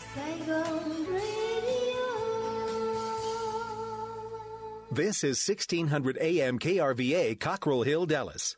Saigon Radio. This is 1600 AM KRVA, Cockrell Hill, Dallas.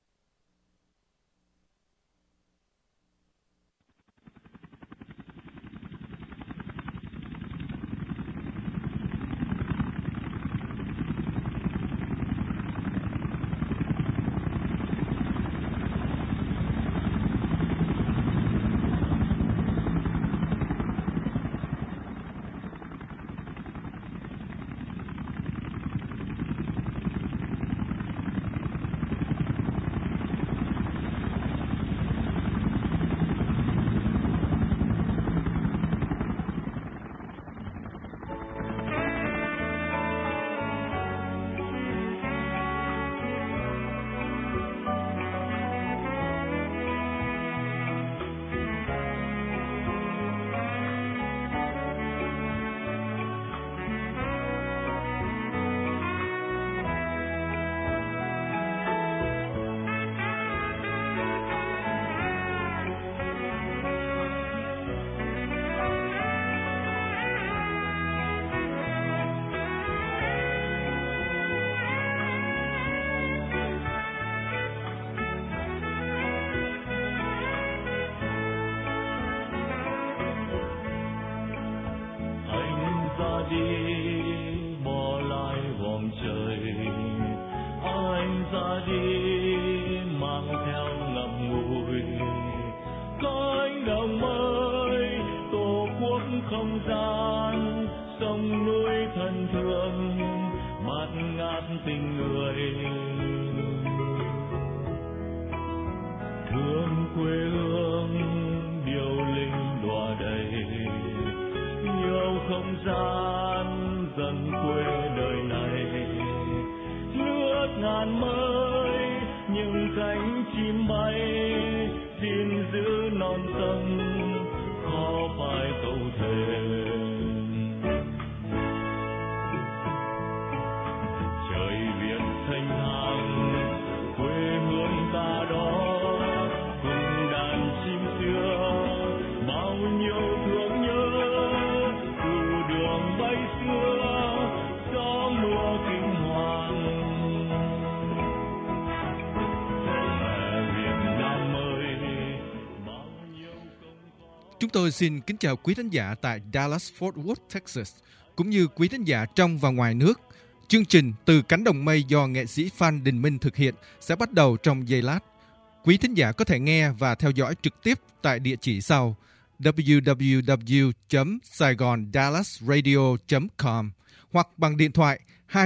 Chúng tôi xin kính chào quý thính giả tại Dallas-Fort Worth, Texas, cũng như quý thính giả trong và ngoài nước. Chương trình Từ Cánh Đồng Mây do nghệ sĩ Phan Đình Minh thực hiện sẽ bắt đầu trong giây lát. Quý thính giả có thể nghe và theo dõi trực tiếp tại địa chỉ sau www.saigondallasradio.com hoặc bằng điện thoại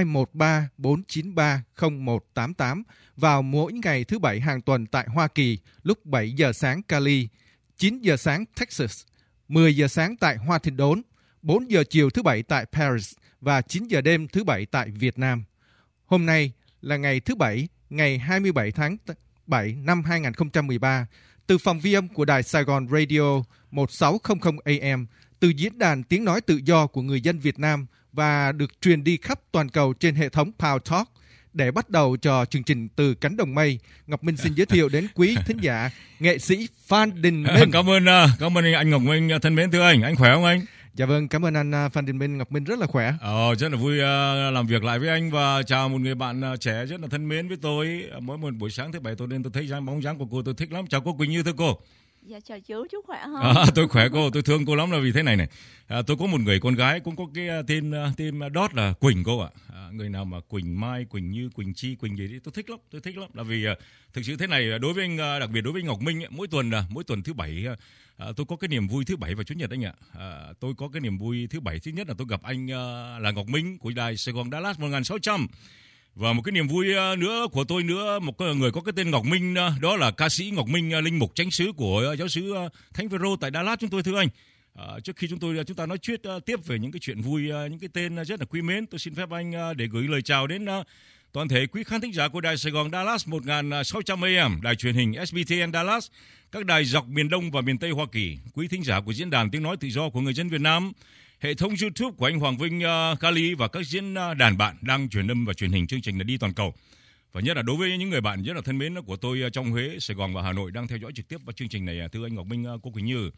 213-493-0188 vào mỗi ngày thứ Bảy hàng tuần tại Hoa Kỳ lúc 7 giờ sáng Cali, 9 giờ sáng Texas, 10 giờ sáng tại Hoa Thịnh Đốn, 4 giờ chiều thứ Bảy tại Paris và 9 giờ đêm thứ Bảy tại Việt Nam. Hôm nay là ngày thứ Bảy, ngày 27 tháng 7 năm 2013, từ phòng vi âm của Đài Sài Gòn Radio 1600 AM, từ diễn đàn tiếng nói tự do của người dân Việt Nam và được truyền đi khắp toàn cầu trên hệ thống Power Talk. Để bắt đầu cho chương trình Từ Cánh Đồng Mây, Ngọc Minh xin giới thiệu đến quý thính giả nghệ sĩ Phan Đình Minh. Cảm ơn anh Ngọc Minh thân mến, thưa anh khỏe không anh? Dạ vâng, cảm ơn anh Phan Đình Minh. Ngọc Minh rất là khỏe. Rất là vui làm việc lại với anh và chào một người bạn trẻ rất là thân mến với tôi. Mỗi một buổi sáng thứ Bảy tôi đến tôi thấy bóng dáng của cô tôi thích lắm. Chào cô Quỳnh Như, thưa cô. Dạ chào chú khỏe không? Tôi khỏe cô, tôi thương cô lắm là vì thế này. Tôi có một người con gái cũng có cái tên đót là Quỳnh cô ạ. Người nào mà Quỳnh Mai, Quỳnh Như, Quỳnh Chi, Quỳnh gì đấy tôi thích lắm. Là vì thực sự thế này, đối với anh, đặc biệt đối với Ngọc Minh, mỗi tuần thứ Bảy tôi có cái niềm vui thứ Bảy và Chủ nhật anh ạ. Tôi có cái niềm vui thứ Bảy, thứ nhất là tôi gặp anh là Ngọc Minh của Đài Sài Gòn Dallas 1600. Và một cái niềm vui nữa của tôi nữa, một người có cái tên Ngọc Minh, đó là ca sĩ Ngọc Minh, linh mục chánh xứ của giáo xứ Thánh Phêrô tại Dallas chúng tôi, thưa anh. Trước khi chúng ta nói chuyện tiếp về những cái chuyện vui, những cái tên rất là quý mến, tôi xin phép anh để gửi lời chào đến toàn thể quý khán thính giả của Đài Sài Gòn Dallas 1600 AM, đài truyền hình SBTN Dallas, các đài dọc miền Đông và miền Tây Hoa Kỳ, quý thính giả của diễn đàn tiếng nói tự do của người dân Việt Nam, hệ thống YouTube của anh Hoàng Vinh Cali và các diễn đàn bạn đang truyền âm và truyền hình chương trình là đi toàn cầu. Và nhất là đối với những người bạn rất là thân mến của tôi trong Huế, Sài Gòn và Hà Nội đang theo dõi trực tiếp vào chương trình này, thưa anh Ngọc Minh, cô Quỳnh Như.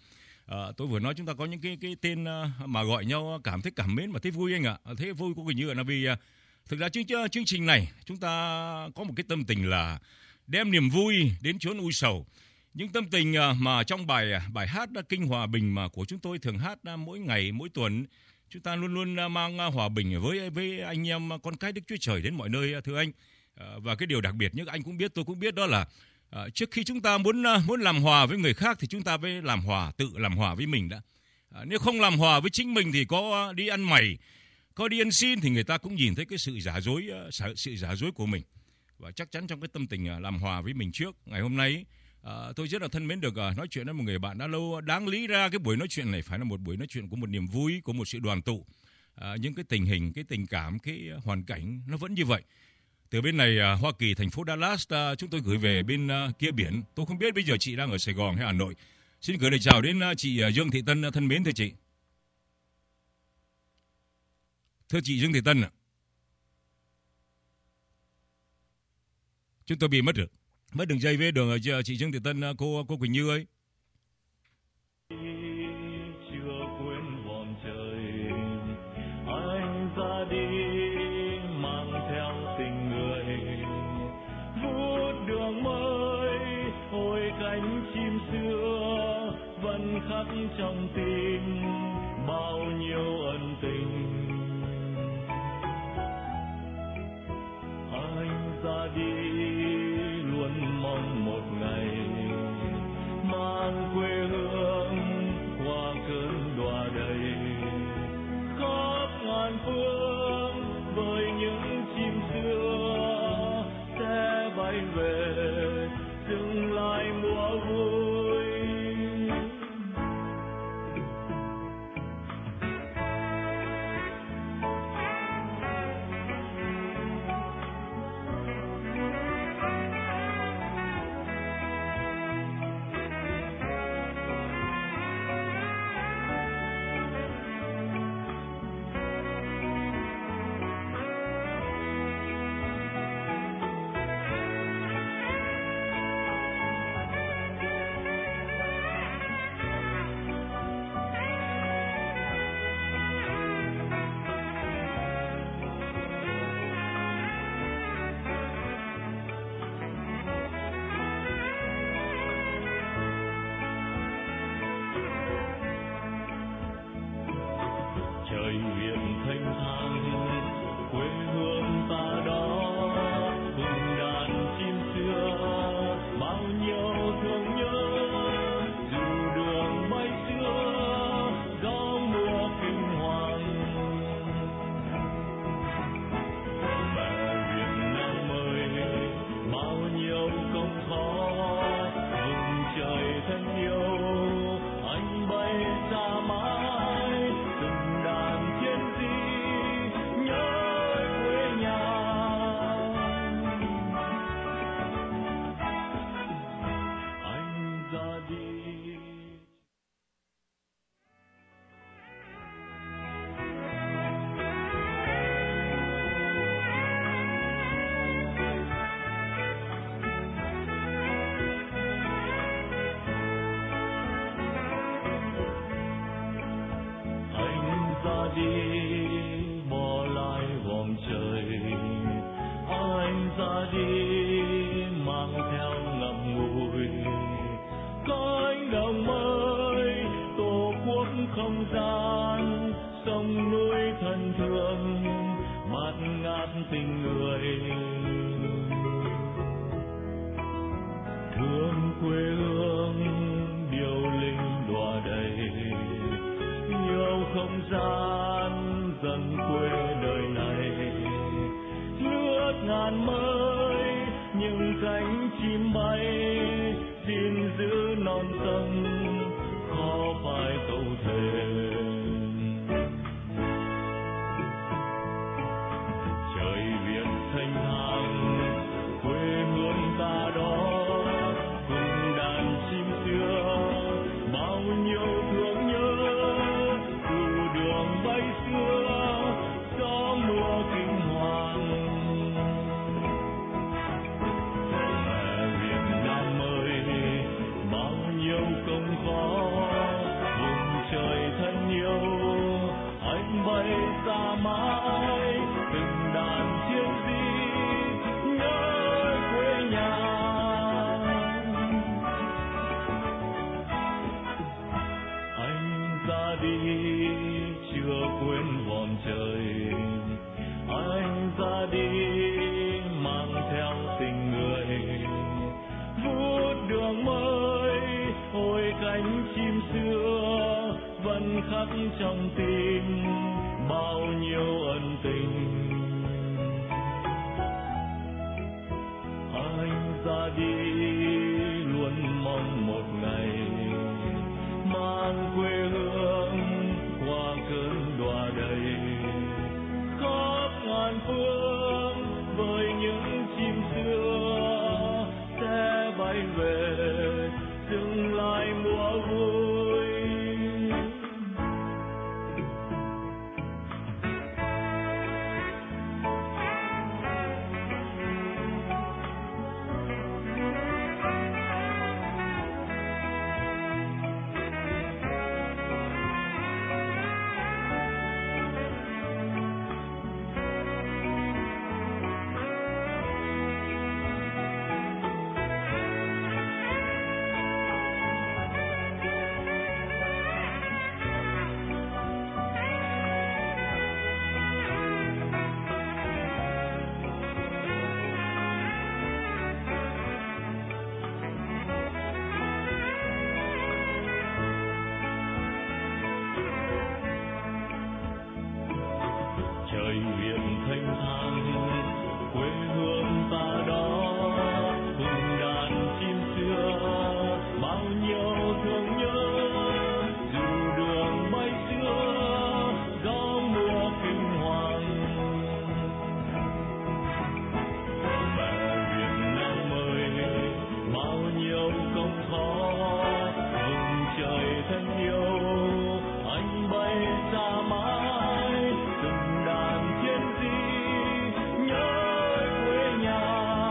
Tôi vừa nói chúng ta có những cái tên mà gọi nhau cảm thấy cảm mến và thấy vui anh ạ. Thế vui có hình như là vì thực ra chương trình này chúng ta có một cái tâm tình là đem niềm vui đến chốn u sầu. Những tâm tình mà trong bài hát Kinh Hòa Bình mà của chúng tôi thường hát mỗi ngày mỗi tuần, chúng ta luôn luôn mang hòa bình với anh em con cái Đức Chúa Trời đến mọi nơi thưa anh. Và cái điều đặc biệt nhất anh cũng biết, tôi cũng biết, đó là trước khi chúng ta muốn làm hòa với người khác thì chúng ta phải tự làm hòa với mình đã. Nếu không làm hòa với chính mình thì có đi ăn mày, có đi ăn xin thì người ta cũng nhìn thấy cái sự giả dối của mình. Và chắc chắn trong cái tâm tình làm hòa với mình trước, ngày hôm nay tôi rất là thân mến được nói chuyện với một người bạn đã lâu. Đáng lý ra cái buổi nói chuyện này phải là một buổi nói chuyện của một niềm vui, của một sự đoàn tụ. Những cái tình hình, cái tình cảm, cái hoàn cảnh nó vẫn như vậy. Từ bên này Hoa Kỳ, thành phố Dallas, chúng tôi gửi về bên kia biển. Tôi không biết bây giờ chị đang ở Sài Gòn hay Hà Nội. Xin gửi lời chào đến chị Dương Thị Tân thân mến thưa chị. Thưa chị Dương Thị Tân ạ. Chúng tôi bị mất đường dây với đường chị Dương Thị Tân, cô Quỳnh Như ơi. Chưa quên vòng trời, anh ra đi mang theo tình người, vút đường mới hồi cánh chim xưa vẫn khắc trong tim bao nhiêu ân tình. Anh ra đi luôn mong một ngày mang quê hương qua cơn đọa đầy, khắp ngàn phương với những chim xưa sẽ bay về dừng lại mùa vui. Trời biển thanh thang quê hương ta đó, cùng đàn chim xưa bao nhiêu thương nhớ, dù đường bay xưa gió mùa kinh hoàng. Mẹ Việt Nam ơi, bao nhiêu công khó vùng trời thân yêu, anh bay xa mãi từng đàn chiến sĩ nhớ quê nhà. Anh ra đi. Anh ra đi bỏ lại vòng trời, anh ra đi mang theo ngậm ngùi cánh đồng mới, tổ quốc không gian sông núi thân thương bạt ngát tình người. Thương quê hương điệu linh đọa đầy, yêu không gian dần quê đời này, nước ngàn mới những cánh chim bay, xin giữ non sông khó phải tâu thề. Trời Việt thanh thang quê hương ta đó, cùng đàn chim xưa bao nhiêu thương nhớ, từ đường bay xưa gió mùa kinh hoàng. Mẹ Việt Nam ơi, ra đi chưa quên vòm trời, anh ra đi mang theo tình người, vút đường mới hồi cánh chim xưa vẫn khắc trong tim bao nhiêu ân tình. Anh ra đi luôn mong một ngày mang quê hương qua cơn đọa đầy, khắp ngàn phương với những chim xưa sẽ bay về dừng lại mùa vui. Trời biển thanh thang quê hương ta đó, cùng đàn chim xưa bao nhiêu thương nhớ, dù đường bay xưa gió mùa kinh hoàng. Mẹ Việt Nam ơi bao nhiêu công khó, vùng trời thân yêu anh bay xa mãi, từng đàn chiến sĩ nhớ quê nhà.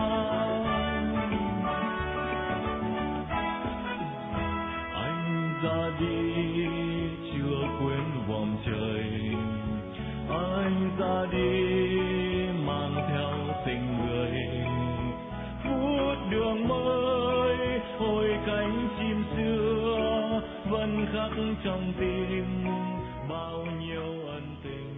Anh ra đi chưa quên vòm trời, anh ra đi mang theo tình người, phút đường mới hồi cánh chim xưa vẫn khắc trong tim bao nhiêu ân tình.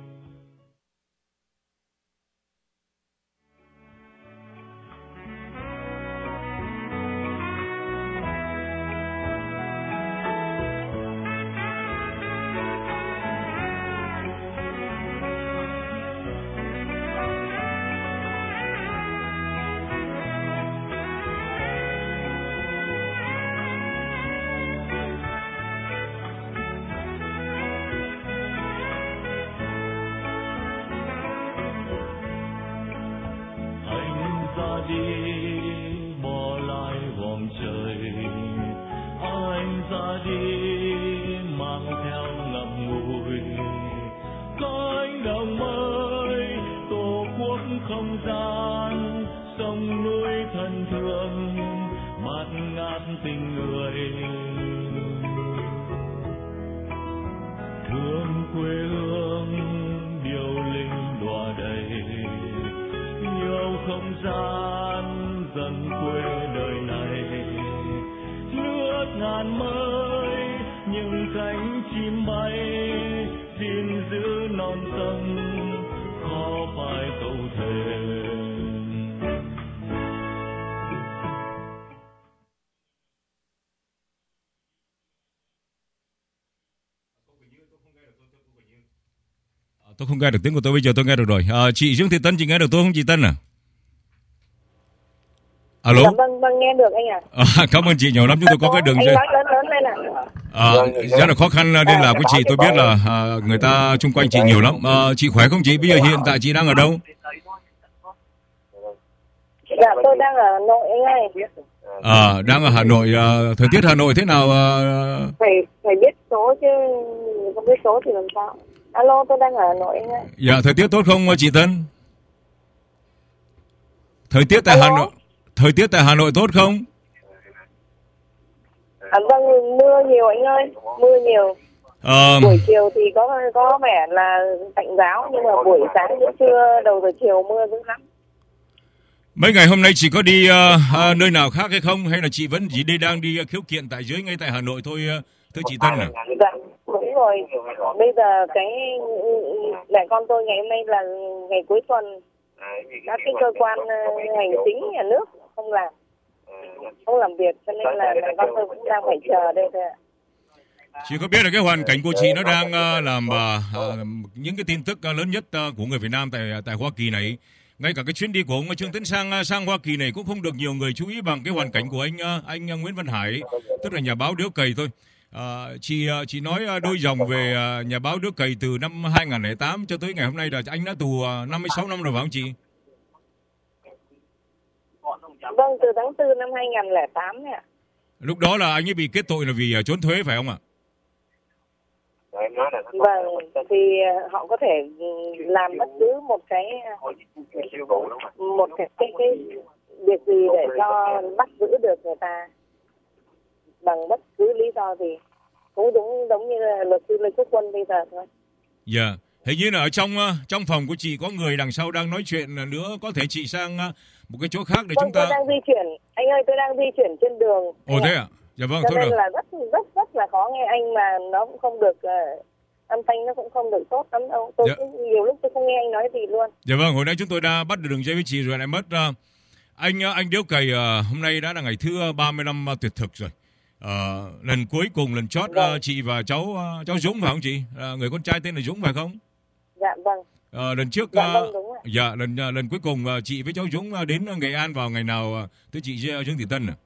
Anh ra đi bỏ lại vòm trời, anh ra đi mang theo ngậm ngùi cánh đồng mới, tổ quốc không gian sông núi thân thương bạt ngát tình người. Thương quê hương điệu linh đọa đầy, yêu không gian dần quê đời này, nước ngàn mới những cánh chim bay, xin giữ non sông khó phải câu thề. Tôi không nghe được tiếng của tôi, bây giờ tôi nghe được rồi. Chị Dương Thị Tân, chị nghe được tôi không chị Tân à? Alo. Dạ, vâng nghe được anh ạ. Cảm ơn chị nhiều lắm, chúng tôi có cái đường anh dây. nói lớn lên ạ. Rất là khó khăn liên lạc với chị, tôi biết là người ta chung quanh chị nhiều lắm. Chị khỏe không chị? Bây giờ hiện tại chị đang ở đâu? Dạ tôi đang ở Hà Nội anh ơi. Đang ở Hà Nội. Thời tiết Hà Nội thế nào? Phải biết số chứ không biết số thì làm sao. Alo, tôi đang ở Hà Nội anh ơi. Dạ, thời tiết tốt không chị Tân? Thời tiết tại Hà Nội tốt không? Vâng, mưa nhiều anh ơi, mưa nhiều. Buổi chiều thì có vẻ là tạnh giáo, nhưng mà buổi sáng giữa trưa đầu giờ chiều mưa dữ lắm. Mấy ngày hôm nay chị có đi nơi nào khác hay không? Hay là chị vẫn chỉ đang đi khiếu kiện tại dưới ngay tại Hà Nội thôi thưa chị Tân à? Dạ, đúng rồi. Bây giờ cái mẹ con tôi ngày hôm nay là ngày cuối tuần, các cái cơ quan hành chính nhà nước không làm việc, cho nên là mẹ con tôi cũng đang phải chờ đây thôi ạ. Chị có biết là cái hoàn cảnh của chị nó đang làm những cái tin tức lớn nhất của người Việt Nam tại Hoa Kỳ này. Ngay cả cái chuyến đi của ông Trương Tấn sang Hoa Kỳ này cũng không được nhiều người chú ý bằng cái hoàn cảnh của anh Nguyễn Văn Hải, tức là nhà báo Điếu Cày thôi. Chị nói đôi dòng về nhà báo Điếu Cày từ năm 2008 cho tới ngày hôm nay là anh đã tù 56 năm rồi phải không chị? Vâng, từ tháng 4 năm 2008 ạ. Lúc đó là anh ấy bị kết tội là vì trốn thuế phải không ạ? Vâng, thì họ có thể làm bất cứ một cái việc gì để cho bắt giữ được người ta bằng bất cứ lý do gì, cũng đúng như luật sư Lê Quốc Quân bây giờ thôi. Dạ, hình như là ở trong phòng của chị có người đằng sau đang nói chuyện nữa, có thể chị sang một cái chỗ khác để chúng ta. Tôi đang di chuyển, anh ơi, tôi đang di chuyển trên đường. Ồ thế ạ? Dạ vâng, cho thôi nên được. là rất là khó nghe anh, mà nó cũng không được âm thanh nó cũng không được tốt lắm đâu. Tôi cũng, nhiều lúc tôi không nghe anh nói gì luôn. Dạ vâng, hồi nãy chúng tôi đã bắt được đường dây với chị rồi lại mất. Anh Điếu Cày hôm nay đã là ngày thứ 35 tuyệt thực rồi. Lần cuối cùng, lần chót chị và cháu Dũng phải không chị? Người con trai tên là Dũng phải không? Dạ vâng. Lần trước vâng, đúng rồi. dạ lần cuối cùng chị với cháu Dũng đến Nghệ An vào ngày nào thưa chị Dương Thị Tân à?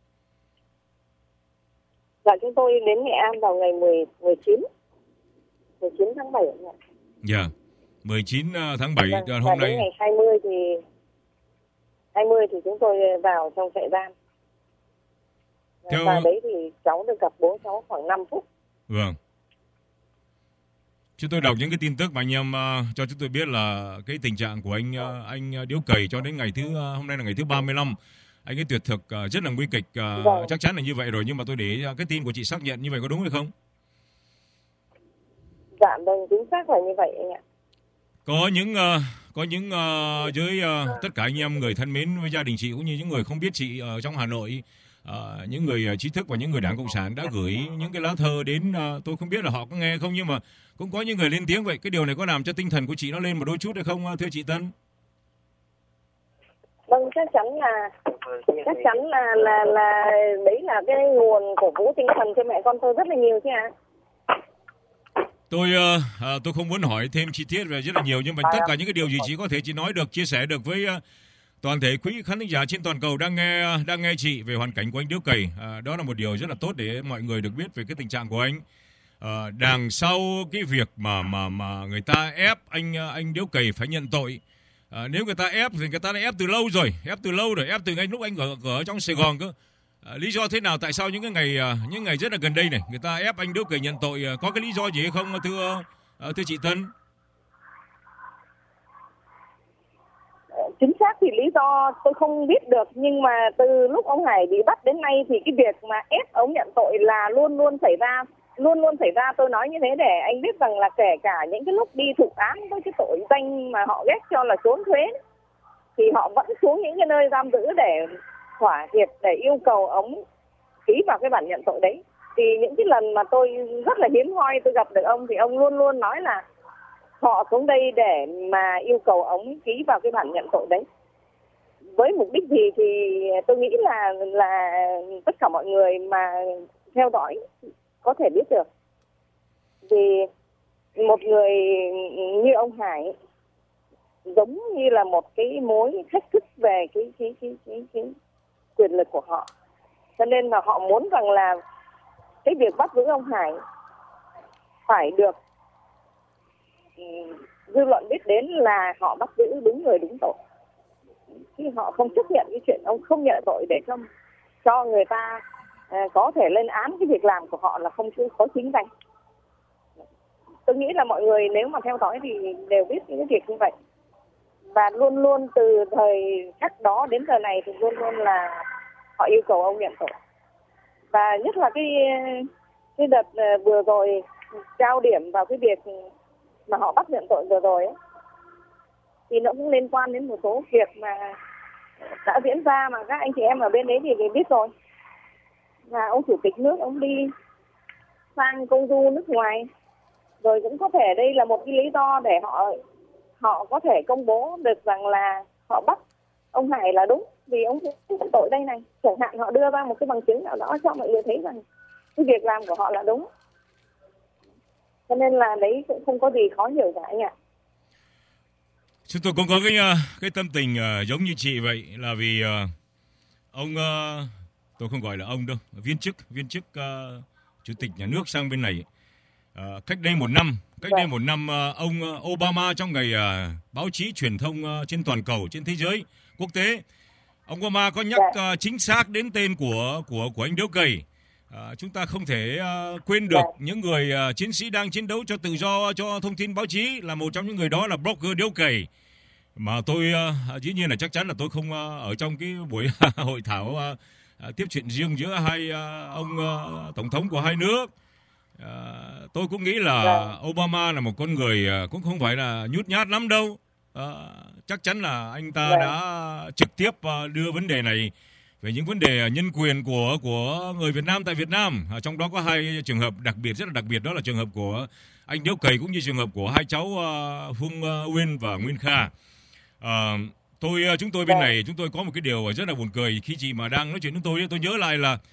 Dạ, chúng tôi đến Nghệ An vào ngày 19 tháng 7 ạ. Dạ. 19 tháng 7 vâng, hôm nay. Đến ngày 20 thì chúng tôi vào trong trại giam. Và đấy thì cháu được gặp bố cháu khoảng 5 phút. Vâng. Chúng tôi đọc những cái tin tức mà anh em cho chúng tôi biết là cái tình trạng của anh Điếu Cày cho đến ngày hôm nay là ngày thứ 35. Anh ấy tuyệt thực rất là nguy kịch, vâng. Chắc chắn là như vậy rồi, nhưng mà tôi để cái tin của chị xác nhận như vậy có đúng hay không? Dạ vâng, chính xác là như vậy anh ạ. Có những với tất cả anh em người thân mến với gia đình chị cũng như những người không biết chị ở trong Hà Nội, những người trí thức và những người Đảng Cộng sản đã gửi những cái lá thơ đến, tôi không biết là họ có nghe không, nhưng mà cũng có những người lên tiếng vậy. Cái điều này có làm cho tinh thần của chị nó lên một đôi chút hay không thưa chị Tân? Vâng, chắc chắn là đấy là cái nguồn cổ vũ tinh thần cho mẹ con tôi rất là nhiều chứ ạ. Tôi không muốn hỏi thêm chi tiết về rất là nhiều, nhưng mà tất cả những cái điều gì chị có thể chị nói được, chia sẻ được với toàn thể quý khán thính giả trên toàn cầu đang nghe chị về hoàn cảnh của anh Điếu Cày, đó là một điều rất là tốt để mọi người được biết về cái tình trạng của anh. Đằng sau cái việc mà người ta ép anh Điếu Cày phải nhận tội, nếu người ta ép thì người ta đã ép từ lâu rồi, ép từ ngay lúc anh ở trong Sài Gòn cơ. Lý do thế nào, tại sao những ngày rất là gần đây này người ta ép anh Điếu Cày nhận tội, có cái lý do gì hay không thưa chị Tân? Chính xác thì lý do tôi không biết được, nhưng mà từ lúc ông Hải bị bắt đến nay thì cái việc mà ép ông nhận tội là luôn luôn xảy ra. Tôi nói như thế để anh biết rằng là kể cả những cái lúc đi thụ án với cái tội danh mà họ ghét cho là trốn thuế thì họ vẫn xuống những cái nơi giam giữ để thỏa hiệp, để yêu cầu ông ký vào cái bản nhận tội đấy. Thì những cái lần mà tôi rất là hiếm hoi tôi gặp được ông thì ông luôn luôn nói là họ xuống đây để mà yêu cầu ông ký vào cái bản nhận tội đấy. Với mục đích gì thì tôi nghĩ là tất cả mọi người mà theo dõi có thể biết được. Vì một người như ông Hải giống như là một cái mối thách thức về cái quyền lực của họ. Cho nên là họ muốn rằng là cái việc bắt giữ ông Hải phải được dư luận biết đến là họ bắt giữ đúng người đúng tội. Khi họ không chấp nhận cái chuyện ông không nhận tội để cho người ta có thể lên án cái việc làm của họ là không có chính danh. Tôi nghĩ là mọi người nếu mà theo dõi thì đều biết những cái việc như vậy. Và luôn luôn từ thời khắc đó đến giờ này thì luôn luôn là họ yêu cầu ông nhận tội. Và nhất là cái đợt vừa rồi cao điểm vào cái việc mà họ bắt nhận tội vừa rồi ấy, thì nó cũng liên quan đến một số việc mà đã diễn ra mà các anh chị em ở bên đấy thì biết rồi. Và ông chủ tịch nước ông đi sang công du nước ngoài. Rồi cũng có thể đây là một cái lý do để họ có thể công bố được rằng là họ bắt ông Hải là đúng vì ông phạm tội đây này. Chẳng hạn họ đưa ra một cái bằng chứng nào đó cho mọi người thấy rằng cái việc làm của họ là đúng. Cho nên là đấy cũng không có gì khó hiểu cả anh ạ. Chúng tôi cũng có cái tâm tình giống như chị vậy, là vì ông tôi không gọi là ông đâu, viên chức chủ tịch nhà nước sang bên này. Cách đây một năm ông Obama trong ngày báo chí truyền thông trên toàn cầu, trên thế giới, quốc tế, ông Obama có nhắc chính xác đến tên của anh Điếu Cày. Chúng ta không thể quên được những người chiến sĩ đang chiến đấu cho tự do, cho thông tin báo chí, là một trong những người đó là blogger Điếu Cày. Mà tôi dĩ nhiên là chắc chắn là tôi không ở trong cái buổi hội thảo tiếp chuyện riêng giữa hai ông tổng thống của hai nước. Tôi cũng nghĩ là Obama là một con người cũng không phải là nhút nhát lắm đâu. Chắc chắn là anh ta đã trực tiếp đưa vấn đề này về những vấn đề nhân quyền của người Việt Nam tại Việt Nam. Trong đó có hai trường hợp rất là đặc biệt, đó là trường hợp của anh Điếu Cày cũng như trường hợp của hai cháu Phương Uyên và Nguyên Kha. Chúng tôi bên này chúng tôi có một cái điều rất là buồn cười khi chị mà đang nói chuyện với tôi nhớ lại là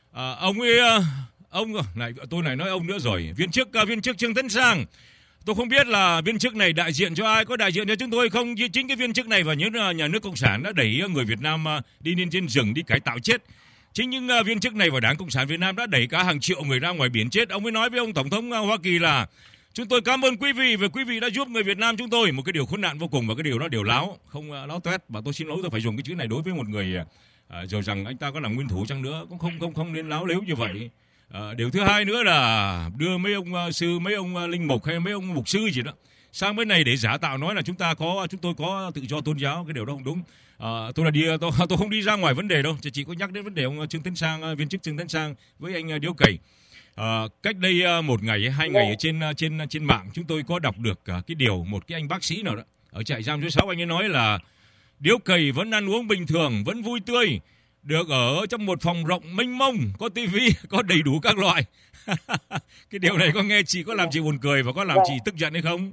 ông này, tôi này nói ông nữa rồi, viên chức Trương Tấn Sang. Tôi không biết là viên chức này đại diện cho ai, có đại diện cho chúng tôi hay không. Chính cái viên chức này và những nhà nước Cộng sản đã đẩy người Việt Nam đi lên trên rừng đi cải tạo chết. Chính những viên chức này và Đảng Cộng sản Việt Nam đã đẩy cả hàng triệu người ra ngoài biển chết. Ông mới nói với ông Tổng thống Hoa Kỳ là chúng tôi cảm ơn quý vị và quý vị đã giúp người Việt Nam chúng tôi. Một cái điều khốn nạn vô cùng, và cái điều đó điều láo, không láo toét. Và tôi xin lỗi, tôi phải dùng cái chữ này đối với một người dù rằng anh ta có làm nguyên thủ chăng nữa cũng không nên láo lếu như vậy. Điều thứ hai nữa là đưa mấy ông sư, mấy ông linh mục hay mấy ông mục sư gì đó sang bên này để giả tạo nói là chúng tôi có tự do tôn giáo. Cái điều đó không đúng. Tôi không đi ra ngoài vấn đề đâu, chỉ có nhắc đến vấn đề ông Trương Tấn Sang, viên chức Trương Tấn Sang với anh Điếu Cày. Cách đây một ngày, 2 ngày ở trên mạng chúng tôi có đọc được cái điều một cái anh bác sĩ nào đó ở trại giam số 6, anh ấy nói là Điếu Cày vẫn ăn uống bình thường, vẫn vui tươi, được ở trong một phòng rộng mênh mông, có tivi, có đầy đủ các loại. Cái điều này có nghe chị có làm chị buồn cười và có làm chị tức giận hay không?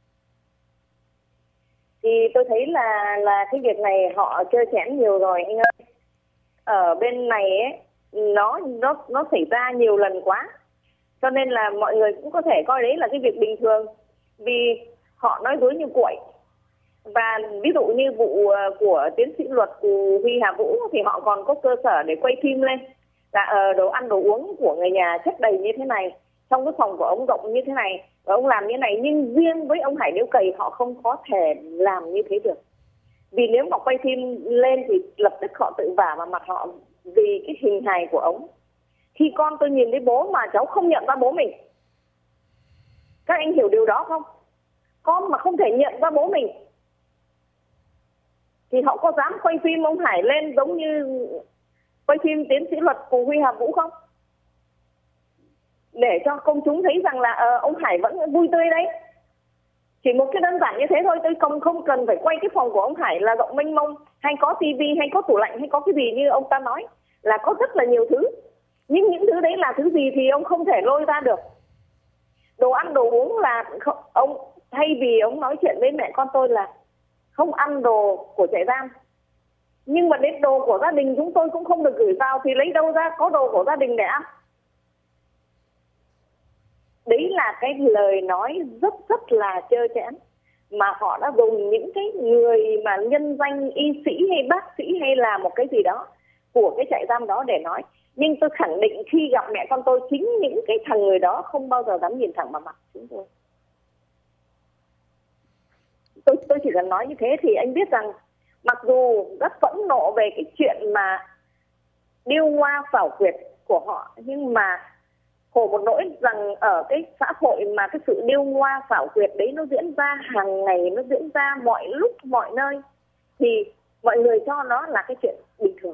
Thì tôi thấy là cái việc này họ chơi chẽn nhiều rồi anh ơi. Ở bên này ấy, nó xảy ra nhiều lần quá, cho nên là mọi người cũng có thể coi đấy là cái việc bình thường, vì họ nói dối như cuội. Và ví dụ như vụ của tiến sĩ luật của Huy Hà Vũ thì họ còn có cơ sở để quay phim lên là đồ ăn đồ uống của người nhà chất đầy như thế này, trong cái phòng của ông rộng như thế này, và ông làm như thế này. Nhưng riêng với ông Hải Điếu Cày họ không có thể làm như thế được, vì nếu mà quay phim lên thì lập tức họ tự vả vào mặt họ vì cái hình hài của ông. Khi con tôi nhìn thấy bố mà cháu không nhận ra bố mình, các anh hiểu điều đó không? Con mà không thể nhận ra bố mình thì họ có dám quay phim ông Hải lên giống như quay phim tiến sĩ luật của Huy Hà Vũ không? Để cho công chúng thấy rằng là ông Hải vẫn vui tươi đấy. Chỉ một cái đơn giản như thế thôi, tôi không cần phải quay cái phòng của ông Hải là rộng mênh mông, hay có tivi, hay có tủ lạnh, hay có cái gì như ông ta nói, là có rất là nhiều thứ. Nhưng những thứ đấy là thứ gì thì ông không thể lôi ra được. Đồ ăn đồ uống là ông, thay vì ông nói chuyện với mẹ con tôi là không ăn đồ của trại giam, nhưng mà đến đồ của gia đình chúng tôi cũng không được gửi vào, thì lấy đâu ra có đồ của gia đình để ăn? Đấy là cái lời nói rất là trơ trẽn, mà họ đã dùng những cái người mà nhân danh y sĩ hay bác sĩ hay là một cái gì đó của cái trại giam đó để nói. Nhưng tôi khẳng định khi gặp mẹ con tôi, chính những cái thằng người đó không bao giờ dám nhìn thẳng vào mặt chúng tôi. Tôi chỉ cần nói như thế thì anh biết rằng mặc dù rất phẫn nộ về cái chuyện mà điêu ngoa xảo quyệt của họ, nhưng mà khổ một nỗi rằng ở cái xã hội mà cái sự điêu ngoa xảo quyệt đấy nó diễn ra hàng ngày, nó diễn ra mọi lúc mọi nơi, thì mọi người cho nó là cái chuyện bình thường.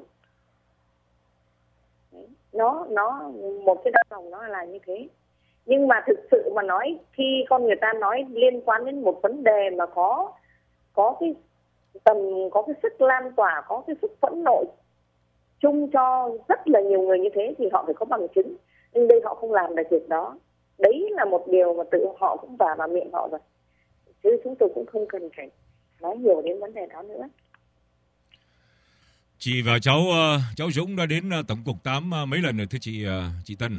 Nó một cái đau lòng nó là như thế. Nhưng mà thực sự mà nói, khi con người ta nói liên quan đến một vấn đề mà có cái tầm, có cái sức lan tỏa, có cái sức phẫn nộ chung cho rất là nhiều người như thế, thì họ phải có bằng chứng nhưng đây họ không làm được việc đó. Đấy là một điều mà tự họ cũng vào miệng họ rồi, chứ chúng tôi cũng không cần phải nói nhiều đến vấn đề đó nữa. Chị và cháu Dũng đã đến Tổng cục 8 mấy lần rồi thưa chị Tân?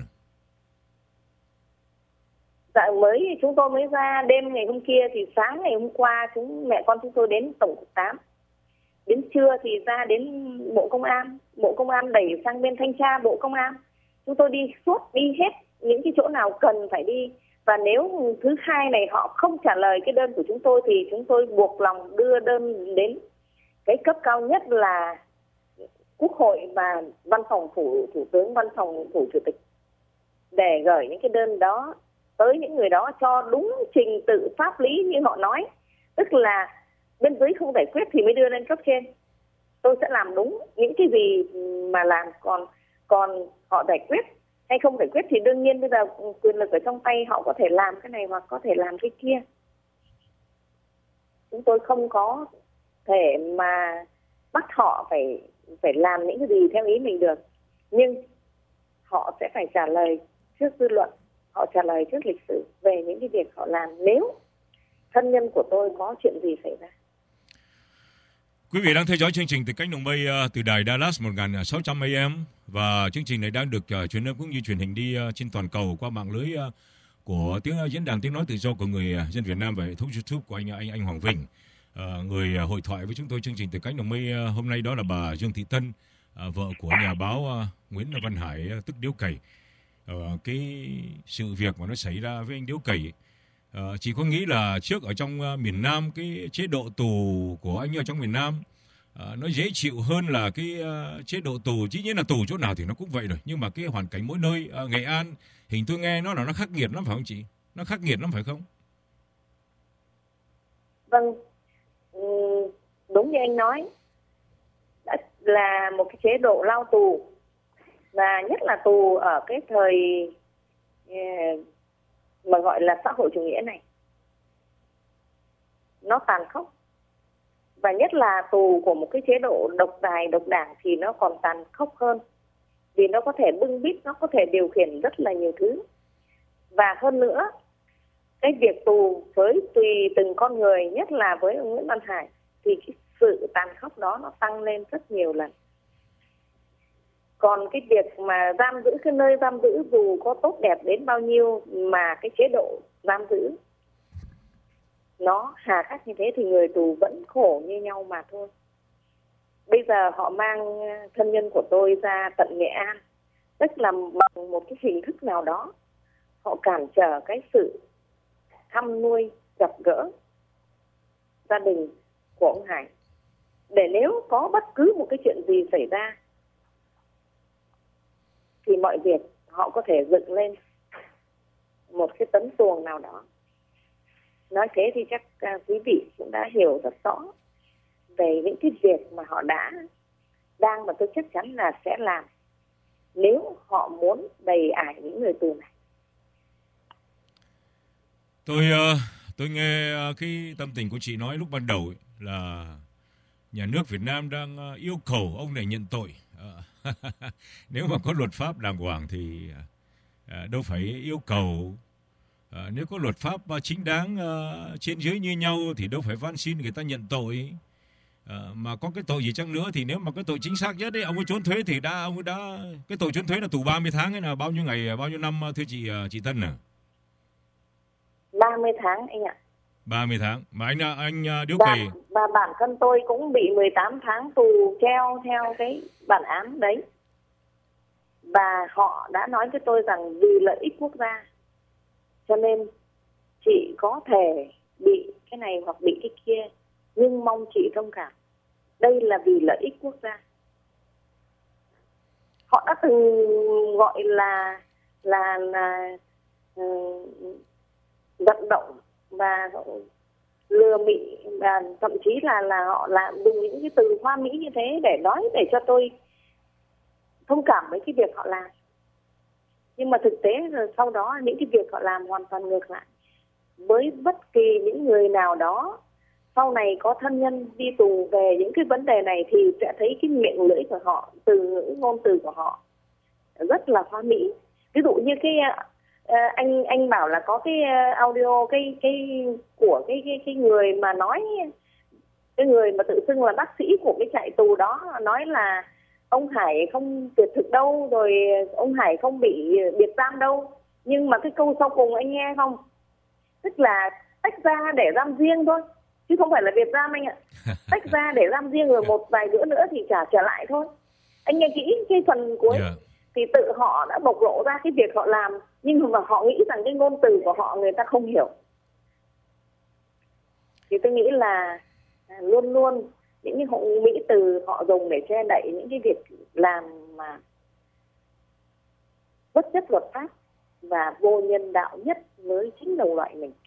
Dạ chúng tôi mới ra đêm ngày hôm kia, thì sáng ngày hôm qua mẹ con chúng tôi đến Tổng cục 8. Đến trưa thì ra đến Bộ Công an đẩy sang bên thanh tra Bộ Công an. Chúng tôi đi hết những cái chỗ nào cần phải đi. Và nếu thứ hai này họ không trả lời cái đơn của chúng tôi thì chúng tôi buộc lòng đưa đơn đến cái cấp cao nhất là Quốc hội và Văn phòng Thủ tướng, Văn phòng Phủ Chủ tịch, để gửi những cái đơn đó tới những người đó cho đúng trình tự pháp lý như họ nói. Tức là bên dưới không giải quyết thì mới đưa lên cấp trên. Tôi sẽ làm đúng những cái gì mà làm, còn họ giải quyết hay không giải quyết thì đương nhiên bây giờ quyền lực ở trong tay họ, có thể làm cái này hoặc có thể làm cái kia. Chúng tôi không có thể mà bắt họ phải làm những cái gì theo ý mình được, nhưng họ sẽ phải trả lời trước dư luận, họ trả lời trước lịch sử về những cái việc họ làm nếu thân nhân của tôi có chuyện gì xảy ra. Quý vị đang theo dõi chương trình Từ Cánh Đồng Mây từ đài Dallas 1600 AM, và chương trình này đang được truyền âm cũng như truyền hình đi trên toàn cầu qua mạng lưới của diễn đàn tiếng nói tự do của người dân Việt Nam và hệ thống YouTube của anh Hoàng Vinh. Người hội thoại với chúng tôi chương trình Từ Cánh Đồng Mây hôm nay đó là bà Dương Thị Tân, vợ của nhà báo Nguyễn Văn Hải tức Điếu Cày. Cái sự việc mà nó xảy ra với anh Điếu Cày, chị có nghĩ là trước ở trong miền Nam cái chế độ tù của anh ở trong miền Nam nó dễ chịu hơn là cái chế độ tù, chỉ nhiên là tù chỗ nào thì nó cũng vậy rồi, nhưng mà cái hoàn cảnh mỗi nơi, Nghệ An hình tôi nghe nó khắc nghiệt lắm phải không chị? Nó khắc nghiệt lắm phải không? Vâng, đúng như anh nói, đã là một cái chế độ lao tù, và nhất là tù ở cái thời mà gọi là xã hội chủ nghĩa này, nó tàn khốc. Và nhất là tù của một cái chế độ độc tài, độc đảng thì nó còn tàn khốc hơn, vì nó có thể bưng bít, nó có thể điều khiển rất là nhiều thứ. Và hơn nữa, cái việc tù với tùy từng con người, nhất là với ông Nguyễn Văn Hải, thì cái sự tàn khốc đó nó tăng lên rất nhiều lần. Còn cái việc mà giam giữ, cái nơi giam giữ dù có tốt đẹp đến bao nhiêu mà cái chế độ giam giữ nó hà khắc như thế thì người tù vẫn khổ như nhau mà thôi. Bây giờ họ mang thân nhân của tôi ra tận Nghệ An, tức là bằng một cái hình thức nào đó họ cản trở cái sự thăm nuôi, gặp gỡ gia đình của ông Hải, để nếu có bất cứ một cái chuyện gì xảy ra thì mọi việc họ có thể dựng lên một cái tấm tuồng nào đó. Nói thế thì chắc quý vị cũng đã hiểu rất rõ về những cái việc mà họ đang và tôi chắc chắn là sẽ làm nếu họ muốn đầy ải những người tù này. Tôi nghe cái tâm tình của chị nói lúc ban đầu là nhà nước Việt Nam đang yêu cầu ông này nhận tội. Nếu mà có luật pháp đàng hoàng thì đâu phải yêu cầu. Nếu có luật pháp chính đáng trên dưới như nhau thì đâu phải van xin người ta nhận tội. Mà có cái tội gì chăng nữa thì nếu mà cái tội chính xác nhất ấy, ông ấy trốn thuế thì ông ấy đã cái tội trốn thuế là tù 30 tháng hay là bao nhiêu ngày, bao nhiêu năm thưa chị Tân à? 30 tháng anh ạ. 30 tháng. Mà anh Điếu Và Cày. Và bản thân tôi cũng bị 18 tháng tù treo theo cái bản án đấy. Và họ đã nói với tôi rằng vì lợi ích quốc gia cho nên chị có thể bị cái này hoặc bị cái kia, nhưng mong chị thông cảm. Đây là vì lợi ích quốc gia. Họ đã từng gọi là vận động và lừa mị, và thậm chí là họ làm dùng những cái từ hoa mỹ như thế để nói để cho tôi thông cảm với cái việc họ làm. Nhưng mà thực tế rồi sau đó những cái việc họ làm hoàn toàn ngược lại. Với bất kỳ những người nào đó sau này có thân nhân đi tù về những cái vấn đề này thì sẽ thấy cái miệng lưỡi của họ, từ ngữ ngôn từ của họ rất là hoa mỹ. ví dụ như cái anh bảo là có cái audio cái của cái người mà nói, cái người mà tự xưng là bác sĩ của cái trại tù đó nói là ông Hải không tuyệt thực đâu, rồi ông Hải không bị biệt giam đâu. Nhưng mà cái câu sau cùng anh nghe không? Tức là tách ra để giam riêng thôi, chứ không phải là biệt giam anh ạ. Tách ra để giam riêng rồi một vài bữa nữa thì trả trở lại thôi. Anh nghe kỹ cái phần cuối. Thì tự họ đã bộc lộ ra cái việc họ làm, nhưng mà họ nghĩ rằng cái ngôn từ của họ người ta không hiểu. Thì tôi nghĩ là luôn luôn những cái hỗn mỹ từ họ dùng để che đậy những cái việc làm mà bất chấp luật pháp và vô nhân đạo nhất với chính đồng loại mình.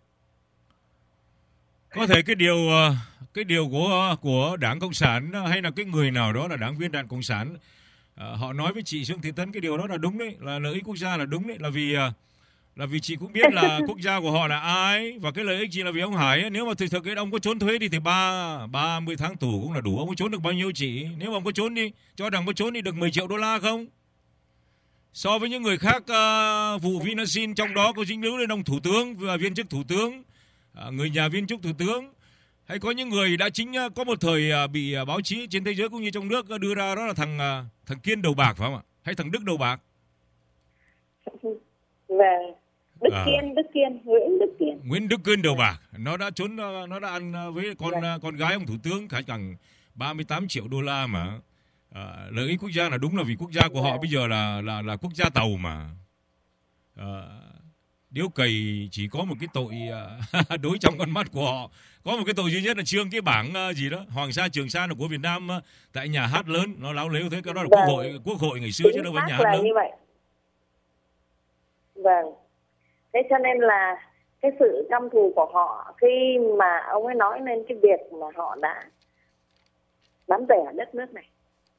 Có thể cái điều của Đảng Cộng sản hay là cái người nào đó là đảng viên Đảng Cộng sản họ nói với chị Trương Thị Tấn cái điều đó là đúng đấy, là lợi ích quốc gia là đúng đấy, là vì chị cũng biết là quốc gia của họ là ai, và cái lợi ích chỉ là vì ông Hải ấy. Nếu mà thực cái ông có trốn thuế đi thì 30 tháng tù cũng là đủ. Ông có trốn được bao nhiêu chị? Nếu mà ông có trốn đi, cho rằng có trốn đi được 10 triệu đô la không? So với những người khác, vụ Vinasin trong đó có dính líu đến ông thủ tướng và viên chức thủ tướng, người nhà viên chức thủ tướng, hay có những người đã có một thời bị báo chí trên thế giới cũng như trong nước đưa ra, đó là thằng Kiên đầu bạc phải không ạ? Hay thằng Đức đầu bạc? Vâng, Nguyễn Đức Kiên đầu bạc. Nó đã trốn, nó đã ăn với con gái ông thủ tướng cả chẳng 38 triệu đô la mà. Lợi ích quốc gia là đúng, là vì quốc gia của họ bây giờ là quốc gia tàu mà. Điếu cày chỉ có một cái tội đối trong con mắt của họ, có một cái tội duy nhất là trương cái bảng gì đó Hoàng Sa Trường Sa là của Việt Nam tại nhà hát lớn, nó láo lếu thế. Cái đó là quốc hội ngày xưa chứ đâu phải nhà hát lớn. Như vậy. Vâng, thế cho nên là cái sự căm thù của họ khi mà ông ấy nói lên cái việc mà họ đã bán rẻ đất nước này.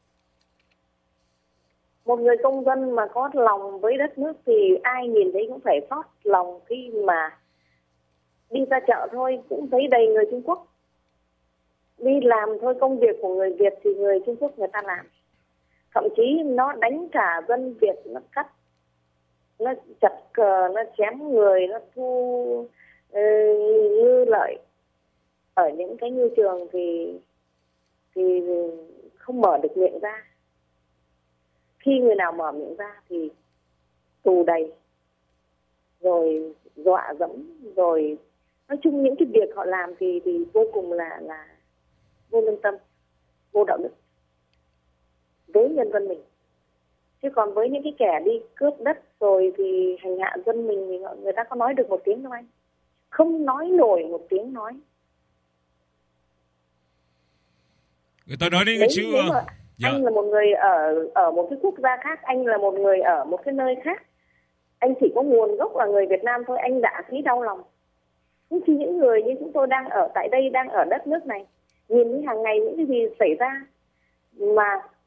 Một người công dân mà có lòng với đất nước thì ai nhìn thấy cũng phải xót lòng, khi mà đi ra chợ thôi cũng thấy đầy người Trung Quốc. Đi làm thôi công việc của người Việt thì người Trung Quốc người ta làm. Thậm chí nó đánh cả dân Việt, nó cắt, nó chặt cờ, nó chém người, nó thu ngư lợi ở những cái ngư trường thì không mở được miệng ra. Khi người nào mở miệng ra thì tù đầy, rồi dọa dẫm, rồi nói chung những cái việc họ làm thì vô cùng là vô lương tâm, vô đạo đức với nhân dân mình. Chứ còn với những cái kẻ đi cướp đất rồi thì hành hạ dân mình thì người ta có nói được một tiếng đâu anh? Không nói nổi một tiếng nói. Người ta nói đến cái chữ anh là một người ở một cái quốc gia khác, anh là một người ở một cái nơi khác, anh chỉ có nguồn gốc là người Việt Nam thôi, anh đã thấy đau lòng. Nhưng khi những người như chúng tôi đang ở tại đây, đang ở đất nước này, nhìn thấy hàng ngày những cái gì xảy ra mà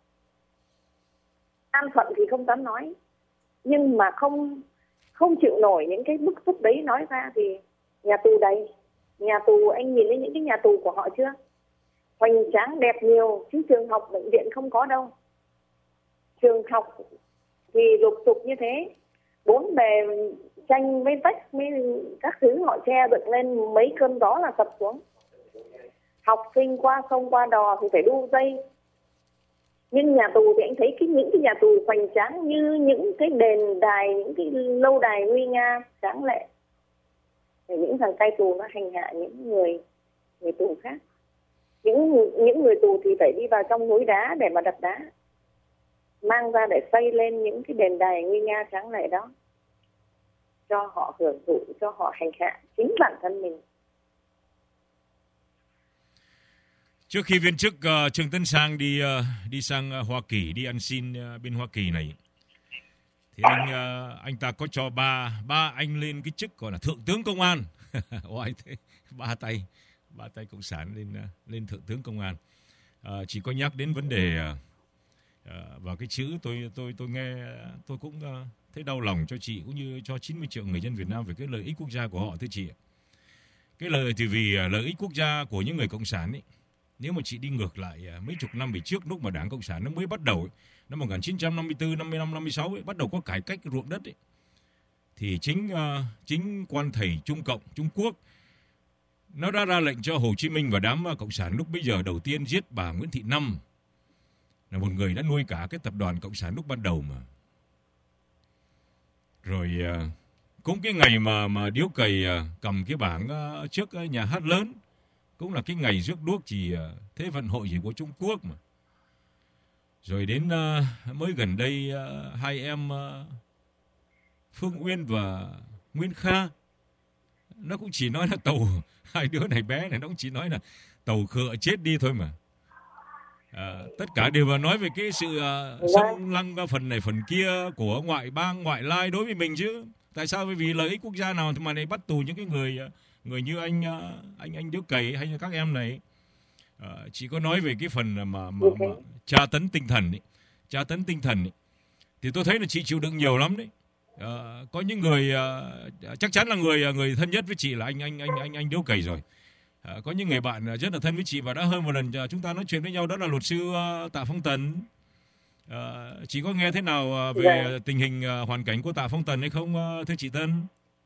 an phận thì không dám nói, nhưng mà không chịu nổi những cái bức xúc đấy nói ra thì nhà tù đầy. Nhà tù, anh nhìn thấy những cái nhà tù của họ chưa? Hoành tráng đẹp nhiều, chứ trường học bệnh viện không có đâu. Trường học thì lục tục như thế, 4 bề tranh với vách với các thứ họ che dựng lên, mấy cơn gió là sập xuống. Học sinh qua sông qua đò thì phải đu dây. Nhưng nhà tù thì anh thấy những cái nhà tù hoành tráng như những cái đền đài, những cái lâu đài nguy nga tráng lệ. Để những thằng cai tù nó hành hạ những người tù khác. Những người tù thì phải đi vào trong núi đá để mà đập đá, mang ra để xây lên những cái đền đài nguy nga tráng lệ đó, cho họ hưởng thụ, cho họ hành hạ chính bản thân mình. Trước khi viên chức Trương Tấn Sang đi sang Hoa Kỳ, đi ăn xin bên Hoa Kỳ này, thì anh ta có cho ba anh lên cái chức gọi là thượng tướng công an. Oai thế, ba tay cộng sản lên thượng tướng công an. Chỉ có nhắc đến vấn đề và cái chữ tôi nghe tôi cũng thấy đau lòng cho chị cũng như cho 90 triệu người dân Việt Nam về cái lợi ích quốc gia của họ, thưa chị. Cái lời thì vì lợi ích quốc gia của những người cộng sản ấy, Nếu mà chị đi ngược lại mấy chục năm về trước, lúc mà Đảng Cộng sản nó mới bắt đầu ấy, năm 1954, 55, 56 ấy, bắt đầu có cải cách ruộng đất ấy, thì chính quan thầy Trung Cộng, Trung Quốc, nó đã ra lệnh cho Hồ Chí Minh và đám Cộng sản lúc bấy giờ đầu tiên giết bà Nguyễn Thị Năm, là một người đã nuôi cả cái tập đoàn Cộng sản lúc ban đầu mà. Rồi cũng cái ngày mà Điếu Cày cầm cái bảng trước nhà hát lớn, cũng là cái ngày rước đuốc chỉ Thế vận hội gì của Trung Quốc mà. Rồi đến mới gần đây hai em Phương Uyên và Nguyên Kha, nó cũng chỉ nói là tàu, hai đứa này bé này nó cũng chỉ nói là tàu khựa chết đi thôi mà. Tất cả đều là nói về cái sự xâm lăng phần này phần kia của ngoại bang, ngoại lai đối với mình chứ. Tại sao? Bởi vì lợi ích quốc gia nào mà này bắt tù những cái người như anh Điếu Cày hay như các em này. Chỉ có nói về cái phần mà tra tấn tinh thần ấy. Tra tấn tinh thần ấy. Thì tôi thấy là chị chịu đựng nhiều lắm đấy. Có những người chắc chắn là người thân nhất với chị là anh Điếu Cày rồi. Có những người bạn rất là thân với chị và đã hơn một lần chúng ta nói chuyện với nhau, đó là luật sư Tạ Phong Tần. Chị có nghe thế nào về tình hình hoàn cảnh của Tạ Phong Tần hay không, thưa chị Tân?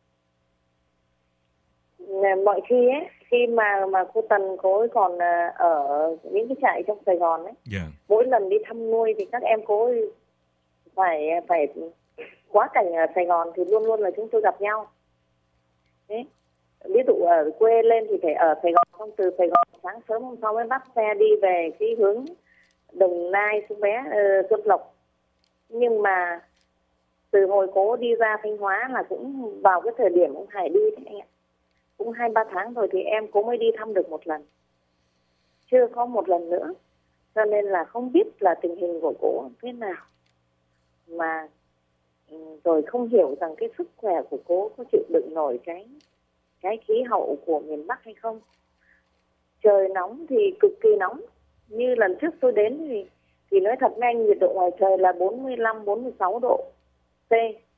Mọi khi ấy, khi mà cô Tần cô ấy còn ở những cái trại trong Sài Gòn ấy, mỗi lần đi thăm nuôi thì các em cô ấy phải quá cảnh ở Sài Gòn thì luôn luôn là chúng tôi gặp nhau. Thế ví dụ ở quê lên thì phải ở Sài Gòn, xong từ Sài Gòn sáng sớm hôm sau mới bắt xe đi về cái hướng Đồng Nai xuống Xuân Lộc. Nhưng mà từ hồi cố đi ra Thanh Hóa là cũng vào cái thời điểm ông Hải đi thế anh ạ, cũng 2-3 tháng rồi thì em cố mới đi thăm được một lần, chưa có một lần nữa, cho nên là không biết là tình hình của cố thế nào, mà rồi không hiểu rằng cái sức khỏe của cố có chịu đựng nổi cái khí hậu của miền Bắc hay không. Trời nóng thì cực kỳ nóng, như lần trước tôi đến thì nói thật với anh, nhiệt độ ngoài trời là 45-46 độ C.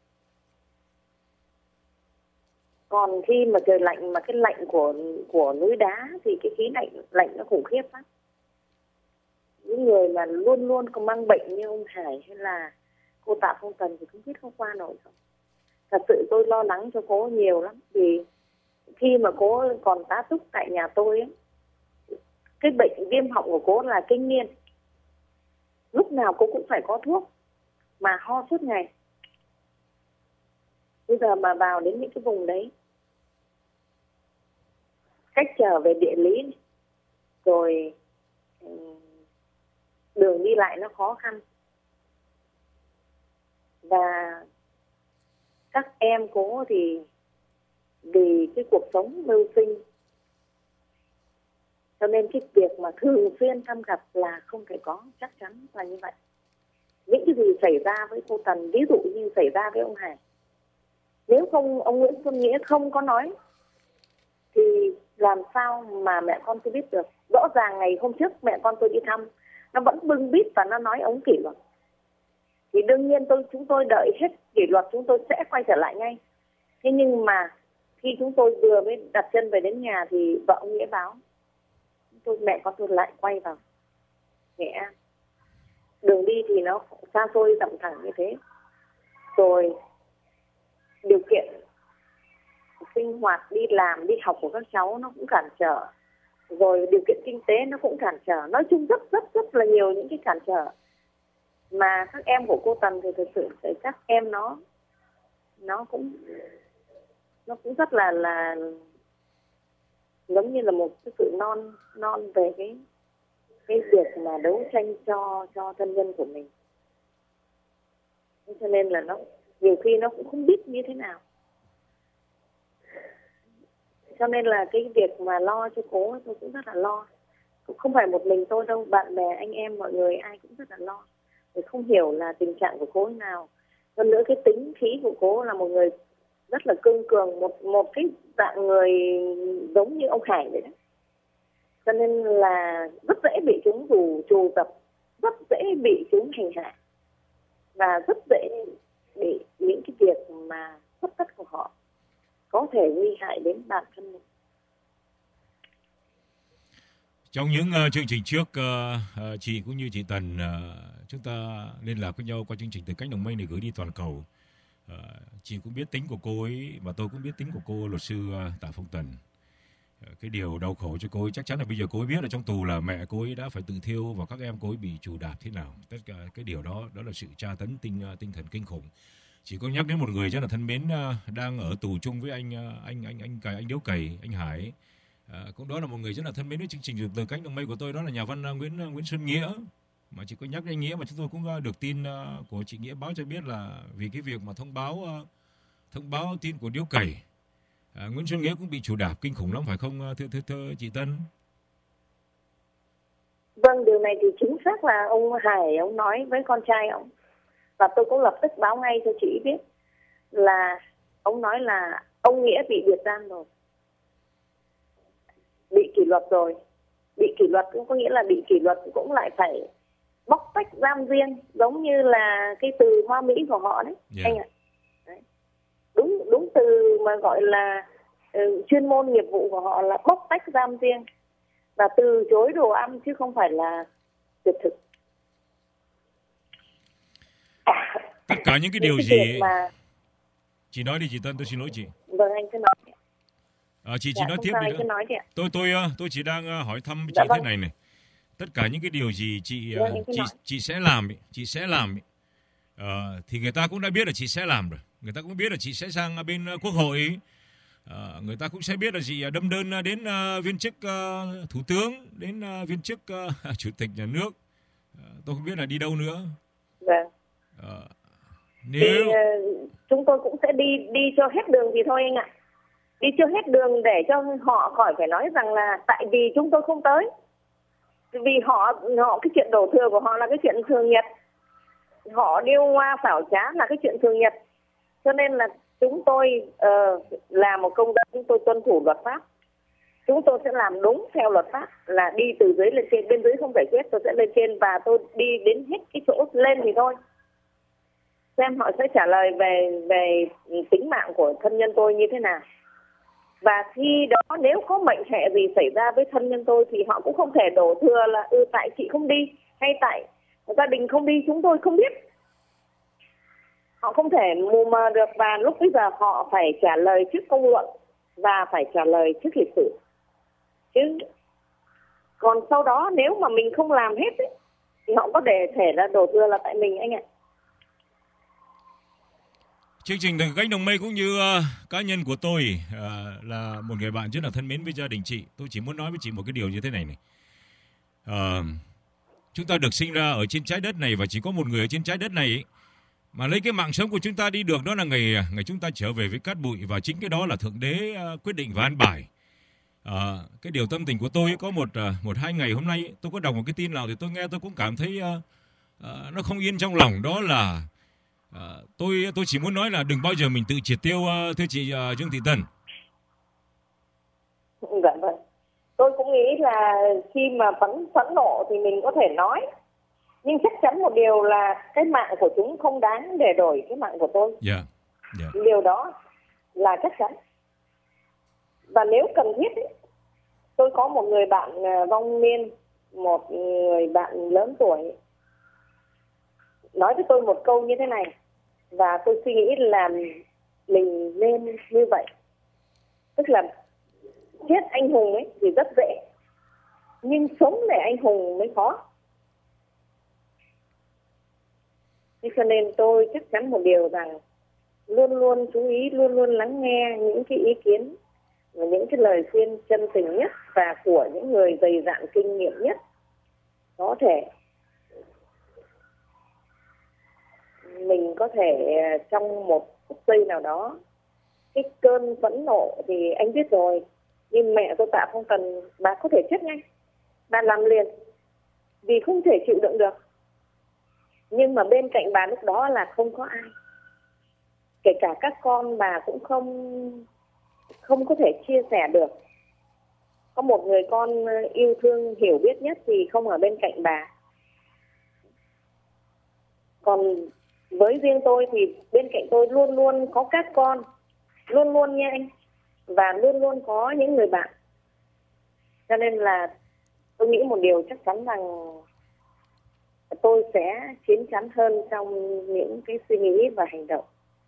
Còn khi mà trời lạnh, mà cái lạnh của núi đá thì cái khí lạnh nó khủng khiếp lắm. Những người mà luôn luôn có mang bệnh như ông Hải hay là cô Tạ Phong Tần thì không biết không qua nổi không. Thật sự tôi lo lắng cho cô nhiều lắm, vì khi mà cô còn tá túc tại nhà tôi ấy, cái bệnh viêm họng của cô là kinh niên, lúc nào cô cũng phải có thuốc mà ho suốt ngày. Bây giờ mà vào đến những cái vùng đấy, cách trở về địa lý này, rồi đường đi lại nó khó khăn, và các em cố thì vì cái cuộc sống mưu sinh, cho nên cái việc mà thường xuyên thăm gặp là không thể có, chắc chắn là như vậy. Những cái gì xảy ra với cô Tần, ví dụ như xảy ra với ông Hải, nếu không ông Nguyễn Xuân Nghĩa không có nói thì làm sao mà mẹ con tôi biết được. Rõ ràng ngày hôm trước mẹ con tôi đi thăm, nó vẫn bưng bít và nó nói ông kỷ luật, thì đương nhiên chúng tôi đợi hết kỷ luật chúng tôi sẽ quay trở lại ngay. Thế nhưng mà khi chúng tôi vừa mới đặt chân về đến nhà thì vợ ông Nghĩa báo, mẹ con tôi lại quay vào Nghệ An. Đường đi thì nó xa xôi rộng thẳng như thế, rồi điều kiện sinh hoạt, đi làm, đi học của các cháu nó cũng cản trở, rồi điều kiện kinh tế nó cũng cản trở. Nói chung rất là nhiều những cái cản trở mà các em của cô Tần thì thực sự các em nó cũng rất là giống như là một cái sự non về cái việc mà đấu tranh cho thân nhân của mình. Cho nên là nó nhiều khi nó cũng không biết như thế nào. Cho nên là cái việc mà lo cho cố tôi cũng rất là lo. Cũng không phải một mình tôi đâu, bạn bè, anh em, mọi người ai cũng rất là lo. Tôi không hiểu là tình trạng của cố thế nào. Hơn nữa cái tính khí của cố là một người rất là cương cường, một cái dạng người giống như ông Hải vậy đó. Cho nên là rất dễ bị chúng trù dập, rất dễ bị chúng hành hạ, và rất dễ bị những cái việc mà khuất tất của họ có thể nguy hại đến bản thân mình. Trong những chương trình trước, chị cũng như chị Tần, chúng ta liên lạc với nhau qua chương trình Từ Cánh Đồng Mây này gửi đi toàn cầu. Chị cũng biết tính của cô ấy và tôi cũng biết tính của cô luật sư Tạ Phong Tần. Cái điều đau khổ cho cô ấy chắc chắn là bây giờ cô ấy biết là trong tù là mẹ cô ấy đã phải tự thiêu và các em cô ấy bị trù đạp thế nào. Tất cả cái điều đó là sự tra tấn tinh thần kinh khủng. Chỉ có nhắc đến một người rất là thân mến đang ở tù chung với anh Điếu Cày, anh Hải. Cũng đó là một người rất là thân mến với chương trình Từ Cánh Đồng Mây của tôi, đó là nhà văn Nguyễn Xuân Nghĩa. Mà chỉ có nhắc đến anh Nghĩa mà chúng tôi cũng được tin của chị Nghĩa báo cho biết là vì cái việc mà thông báo tin của Điếu Cày, Nguyễn Xuân Nghĩa cũng bị trù đạp kinh khủng lắm phải không thưa chị Tân? Vâng, điều này thì chính xác là ông Hải ông nói với con trai ông, và tôi cũng lập tức báo ngay cho chị biết là ông nói là ông Nghĩa bị biệt giam rồi, bị kỷ luật rồi. Bị kỷ luật cũng có nghĩa là bị kỷ luật cũng lại phải bóc tách giam riêng, giống như là cái từ Hoa Mỹ của họ đấy, anh ạ. Đúng từ mà gọi là chuyên môn nghiệp vụ của họ là bóc tách giam riêng và từ chối đồ ăn chứ không phải là tuyệt thực. Tất cả những cái điều gì mà... Chị nói đi chị Tân, tôi xin lỗi chị. Vâng, anh cứ nói. Chị nói tiếp đi nữa. Nói Tôi chỉ đang hỏi thăm chị thế này này. Tất cả những cái điều gì chị sẽ làm thì người ta cũng đã biết là chị sẽ làm rồi. Người ta cũng biết là chị sẽ sang bên Quốc hội. Người ta cũng sẽ biết là chị đâm đơn đến viên chức thủ tướng, đến viên chức chủ tịch nhà nước. Tôi không biết là đi đâu nữa. Vâng. Nếu thì chúng tôi cũng sẽ đi cho hết đường thì thôi anh ạ. Đi cho hết đường để cho họ khỏi phải nói rằng là tại vì chúng tôi không tới. Vì họ cái chuyện đổ thừa của họ là cái chuyện thường nhật. Họ điêu hoa xảo trá là cái chuyện thường nhật. Cho nên là chúng tôi là một công dân, chúng tôi tuân thủ luật pháp. Chúng tôi sẽ làm đúng theo luật pháp là đi từ dưới lên trên, bên dưới không giải quyết, tôi sẽ lên trên và tôi đi đến hết cái chỗ lên thì thôi. Xem họ sẽ trả lời về tính mạng của thân nhân tôi như thế nào. Và khi đó nếu có mệnh hệ gì xảy ra với thân nhân tôi thì họ cũng không thể đổ thừa là tại chị không đi hay tại gia đình không đi, chúng tôi không biết. Họ không thể mù mờ được và lúc bây giờ họ phải trả lời trước công luận và phải trả lời trước lịch sử. Chứ còn sau đó nếu mà mình không làm hết ấy, thì họ có thể là đổ thừa là tại mình anh ạ. Chương trình Từ Cánh Đồng Mây cũng như cá nhân của tôi là một người bạn rất là thân mến với gia đình chị. Tôi chỉ muốn nói với chị một cái điều như thế này này. Chúng ta được sinh ra ở trên trái đất này và chỉ có một người ở trên trái đất này ấy, mà lấy cái mạng sống của chúng ta đi được, đó là ngày chúng ta trở về với cát bụi, và chính cái đó là Thượng Đế quyết định và an bài. Cái điều tâm tình của tôi ấy, có một hai ngày hôm nay ấy, tôi có đọc một cái tin nào thì tôi nghe tôi cũng cảm thấy nó không yên trong lòng. Đó là tôi chỉ muốn nói là đừng bao giờ mình tự triệt tiêu, thưa chị Trương Thị Tần. Dạ vâng. Tôi cũng nghĩ là khi mà phẫn nộ thì mình có thể nói. Nhưng chắc chắn một điều là cái mạng của chúng không đáng để đổi cái mạng của tôi. Dạ. Điều đó là chắc chắn. Và nếu cần thiết ấy, tôi có một người bạn vong niên, một người bạn lớn tuổi nói với tôi một câu như thế này. Và tôi suy nghĩ là mình nên như vậy. Tức là chết anh hùng ấy thì rất dễ, nhưng sống để anh hùng mới khó. Thế cho nên tôi chắc chắn một điều rằng luôn luôn chú ý, luôn luôn lắng nghe những cái ý kiến và những cái lời khuyên chân tình nhất và của những người dày dạn kinh nghiệm nhất có thể. Mình có thể trong một phút giây nào đó, cái cơn phẫn nộ thì anh biết rồi, nhưng mẹ tôi Tạ Phong Tần, bà có thể chết ngay, bà làm liền vì không thể chịu đựng được. Nhưng mà bên cạnh bà lúc đó là không có ai, kể cả các con bà cũng không có thể chia sẻ được. Có một người con yêu thương hiểu biết nhất thì không ở bên cạnh bà. Còn với riêng tôi thì bên cạnh tôi luôn luôn có các con, luôn luôn nha anh, và luôn luôn có những người bạn. Cho nên là tôi nghĩ một điều chắc chắn rằng tôi sẽ chín chắn hơn trong những cái suy nghĩ và hành động.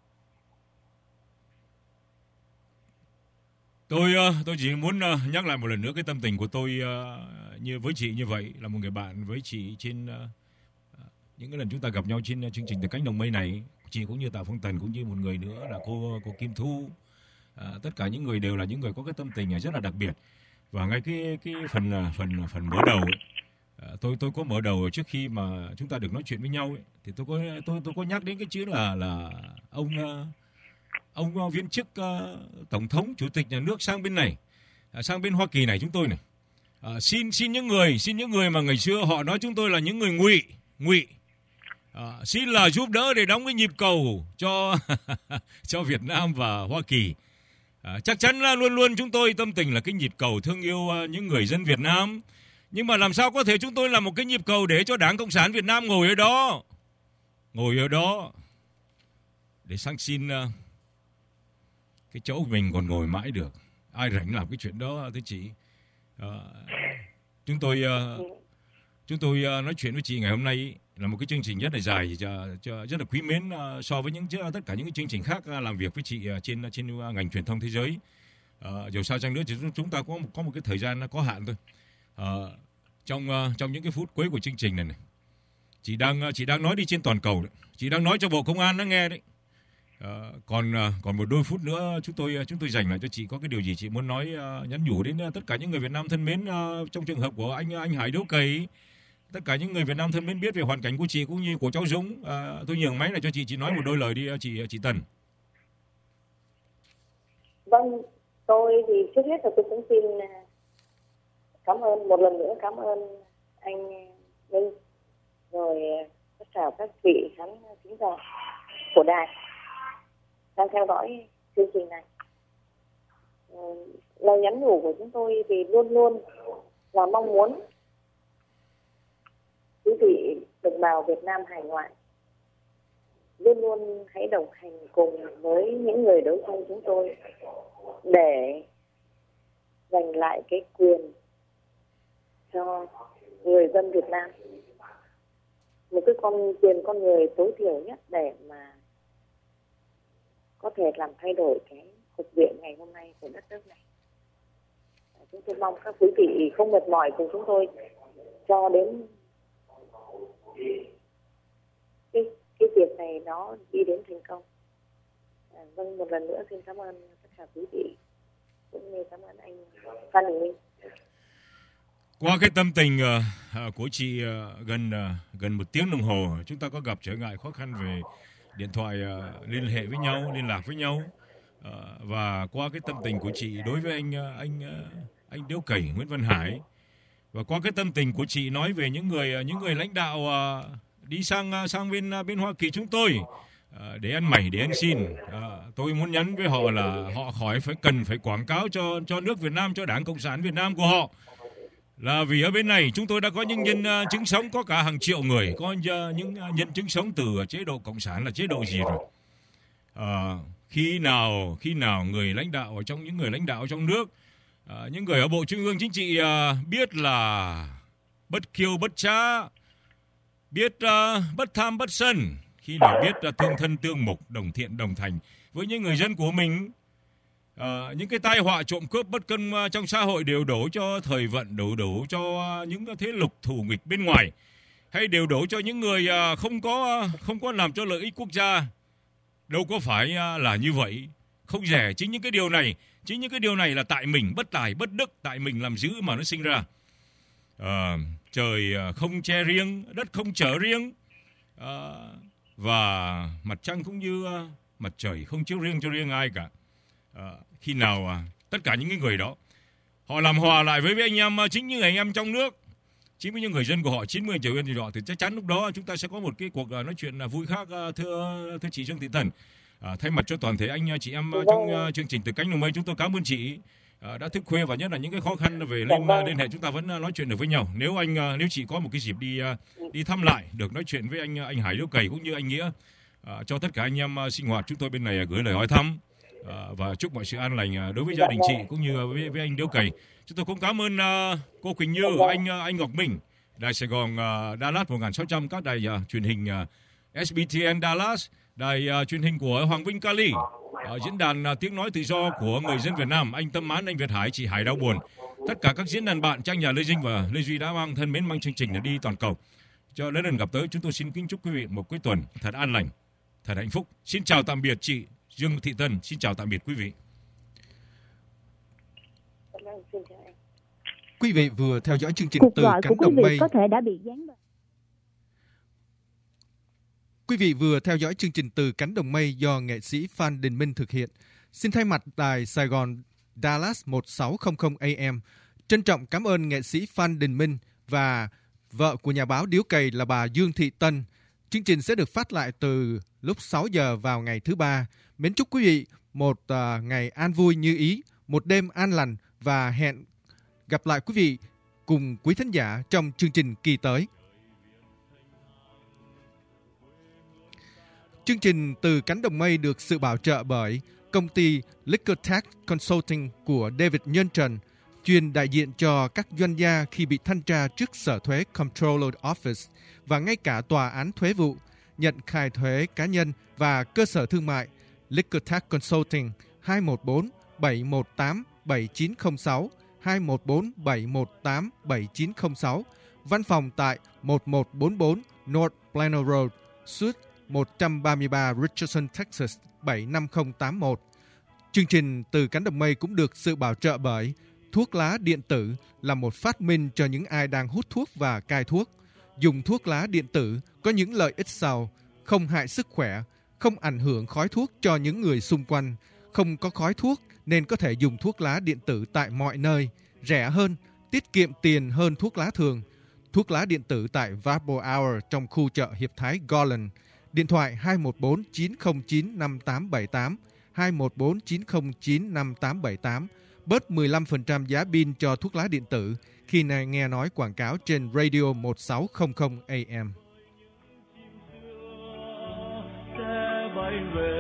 Tôi chỉ muốn nhắc lại một lần nữa cái tâm tình của tôi như với chị như vậy, là một người bạn với chị trên những cái lần chúng ta gặp nhau trên chương trình Từ Cánh Đồng Mây này. Chị cũng như Tạ Phong Tần, cũng như một người nữa là cô Kim Thu. Tất cả những người đều là những người có cái tâm tình rất là đặc biệt. Và ngay cái phần mở đầu ấy, tôi có mở đầu trước khi mà chúng ta được nói chuyện với nhau ấy, thì tôi có nhắc đến cái chữ là ông viên chức tổng thống chủ tịch nhà nước sang bên này, sang bên Hoa Kỳ này chúng tôi này, xin những người mà ngày xưa họ nói chúng tôi là những người ngụy, xin là giúp đỡ để đóng cái nhịp cầu cho cho Việt Nam và Hoa Kỳ. Chắc chắn là luôn luôn chúng tôi tâm tình là cái nhịp cầu thương yêu những người dân Việt Nam, nhưng mà làm sao có thể chúng tôi làm một cái nhịp cầu để cho Đảng Cộng sản Việt Nam ngồi ở đó để sang xin cái chỗ mình còn ngồi mãi được. Ai rảnh làm cái chuyện đó thưa chị. Chúng tôi nói chuyện với chị ngày hôm nay ý, là một cái chương trình rất là dài, rất là quý mến so với tất cả những cái chương trình khác làm việc với chị trên ngành truyền thông thế giới. Dù sao chăng nữa thì chúng ta có một cái thời gian nó có hạn thôi. Trong những cái phút cuối của chương trình này chị đang nói đi trên toàn cầu đấy. Chị đang nói cho Bộ Công an nó nghe đấy. Còn một đôi phút nữa chúng tôi dành lại cho chị. Có cái điều gì chị muốn nói, nhắn nhủ đến tất cả những người Việt Nam thân mến, trong trường hợp của anh Hải Điếu Cày, tất cả những người Việt Nam thân mến biết về hoàn cảnh của chị cũng như của cháu Dũng. Tôi nhường máy lại cho chị nói một đôi lời đi chị Tần. Vâng, tôi thì trước hết là tôi cũng xin cảm ơn một lần nữa, cảm ơn anh Minh, rồi tất cả các vị khán thính giả của đài đang theo dõi chương trình này. Lời nhắn nhủ của chúng tôi thì luôn luôn là mong muốn quý vị đồng bào Việt Nam hải ngoại luôn luôn hãy đồng hành cùng với những người đấu tranh chúng tôi để giành lại cái quyền cho người dân Việt Nam, một cái quyền con người tối thiểu nhất để mà có thể làm thay đổi cái cục diện ngày hôm nay của đất nước này. Chúng tôi mong các quý vị không mệt mỏi cùng chúng tôi cho đến cái việc này nó đi đến thành công. Vâng, một lần nữa xin cảm ơn tất cả quý vị, cũng như cảm ơn anh Phan Đình Minh. Qua cái tâm tình của chị gần một tiếng đồng hồ, chúng ta có gặp trở ngại khó khăn về điện thoại liên hệ với nhau, liên lạc với nhau, và qua cái tâm tình của chị đối với anh Điếu Cày Nguyễn Văn Hải, và qua cái tâm tình của chị nói về những người lãnh đạo đi sang bên Hoa Kỳ chúng tôi để ăn mày, để ăn xin, tôi muốn nhắn với họ là họ cần phải quảng cáo cho nước Việt Nam, cho Đảng Cộng sản Việt Nam của họ, là vì ở bên này chúng tôi đã có những nhân chứng sống, có cả hàng triệu người, có những nhân chứng sống từ chế độ Cộng sản là chế độ gì rồi. Khi nào người lãnh đạo những người lãnh đạo trong nước, những người ở Bộ Trung ương Chính trị biết là bất kiêu bất trá, biết bất tham bất sân, khi nào biết thương thân tương mục, đồng thiện đồng thành với những người dân của mình, những cái tai họa trộm cướp bất cân trong xã hội đều đổ cho thời vận, đổ cho những thế lực thù nghịch bên ngoài, hay đều đổ cho những người không có làm cho lợi ích quốc gia. Đâu có phải là như vậy. Không rẻ. Chính những cái điều này là tại mình bất tài bất đức, tại mình làm dữ mà nó sinh ra. Trời không che riêng, đất không chở riêng, và mặt trăng cũng như mặt trời không chiếu riêng cho riêng ai cả. Khi nào tất cả những cái người đó họ làm hòa lại với anh em, chính những anh em trong nước, chính với những người dân của họ, 90 triệu dân của họ, thì chắc chắn lúc đó chúng ta sẽ có một cái cuộc nói chuyện vui khác. Thưa chị Trương Thị Tần, thay mặt cho toàn thể anh chị em trong chương trình Từ Cánh Đồng Mây, chúng tôi cảm ơn chị đã thức khuya, và nhất là những cái khó khăn về liên hệ chúng ta vẫn nói chuyện được với nhau. Nếu chị có một cái dịp đi thăm lại, được nói chuyện với anh Hải Điếu Cày cũng như anh Nghĩa, cho tất cả anh em sinh hoạt chúng tôi bên này gửi lời hỏi thăm, và chúc mọi sự an lành đối với gia đình chị cũng như với anh Điếu Cày. Chúng tôi cũng cảm ơn cô Quỳnh Như, anh Ngọc Minh, Đài Sài Gòn Dallas 1600, các đài truyền hình SBTN Dallas, đài truyền hình của Hoàng Vinh Cali, diễn đàn tiếng nói tự do của người dân Việt Nam, anh Tâm Mán, anh Việt Hải, chị Hải Đau Buồn, tất cả các diễn đàn bạn trang nhà Lê Dinh và Lê Duy đã thân mến mang chương trình đi toàn cầu. Cho đến lần gặp tới, chúng tôi xin kính chúc quý vị một cuối tuần thật an lành, thật hạnh phúc. Xin chào tạm biệt chị Dương Thị Tân, xin chào tạm biệt quý vị. Quý vị vừa theo dõi chương trình Cuộc Từ gọi Cánh của quý Đồng vị Mây. có thể đã bị gián đoạn. Quý vị vừa theo dõi chương trình Từ Cánh Đồng Mây do nghệ sĩ Phan Đình Minh thực hiện. Xin thay mặt đài Sài Gòn Dallas 1600 AM trân trọng cảm ơn nghệ sĩ Phan Đình Minh và vợ của nhà báo Điếu Cày là bà Dương Thị Tân. Chương trình sẽ được phát lại từ lúc 6 giờ vào ngày thứ Ba. Mến chúc quý vị một ngày an vui như ý, một đêm an lành và hẹn gặp lại quý vị cùng quý thính giả trong chương trình kỳ tới. Chương trình Từ Cánh Đồng Mây được sự bảo trợ bởi công ty Liquortech Consulting của David Nhân Trần, chuyên đại diện cho các doanh gia khi bị thanh tra trước Sở Thuế Comptroller Office và ngay cả Tòa án Thuế vụ, nhận khai thuế cá nhân và cơ sở thương mại. Liquortech Consulting 214-718-7906, 214-718-7906, văn phòng tại 1144 North Plano Road, Suite 133 Richardson, Texas 75081. Chương trình Từ Cánh Đồng Mây cũng được sự bảo trợ bởi thuốc lá điện tử là một phát minh cho những ai đang hút thuốc và cai thuốc. Dùng thuốc lá điện tử có những lợi ích sau: không hại sức khỏe, không ảnh hưởng khói thuốc cho những người xung quanh, không có khói thuốc nên có thể dùng thuốc lá điện tử tại mọi nơi, rẻ hơn, tiết kiệm tiền hơn thuốc lá thường. Thuốc lá điện tử tại Vapor Hour trong khu chợ Hiệp Thái Garland. Điện thoại 214-909-5878, 214-909-5878, bớt 15% giá pin cho thuốc lá điện tử khi nghe nói quảng cáo trên Radio 1600 AM. Sẽ bay về